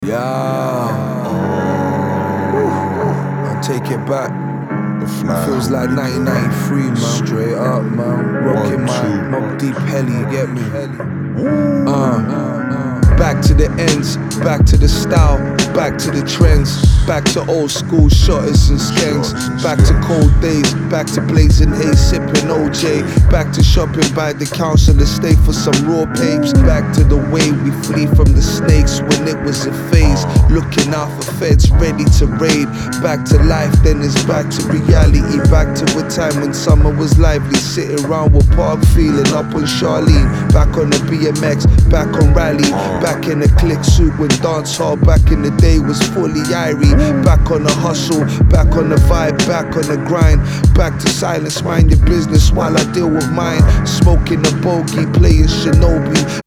Yeah, I'll take it back. Feels like 1993, man. Straight up, man. Rocking my Mobb Deep heli, you get me? Back to the ends, back to the style, back to the trends, back to old school shotters and skanks, back to cold days, back to blazing haze, sipping OJ, back to shopping by the council estate for some raw papes, back to the way we flee from the snakes when it was a phase, looking out for feds ready to raid, back to life then it's back to reality, back to a time when summer was lively, sitting around with Park feeling up on Charlene, back on the BMX, back on rally, back in a click suit with dance hall, back in the day was fully irie, back on the hustle, back on the vibe, back on the grind, back to silence, mind your business while I deal with mine, smoking a bogey, playing Shinobi.